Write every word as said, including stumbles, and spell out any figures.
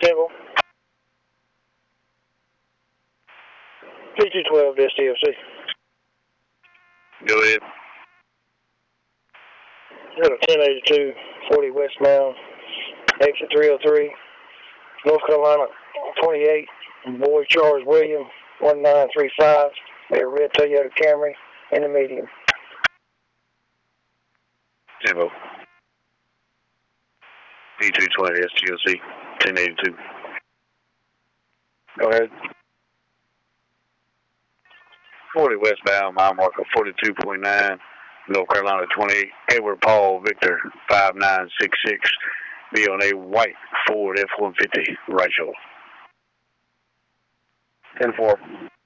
Temple. P two twelve to S T L C. Go ahead. Got a ten eighty-two, forty westbound, exit three oh three, North Carolina twenty-eight, boy Charles William, one nine three five, a red Toyota Camry in the medium. Tempo. P two twenty S T L C, ten eighty-two. Go ahead. forty westbound, mile marker forty-two point nine, North Carolina twenty-eight, Edward Paul Victor five nine six six, be on a white Ford F one fifty, right shoulder. ten four.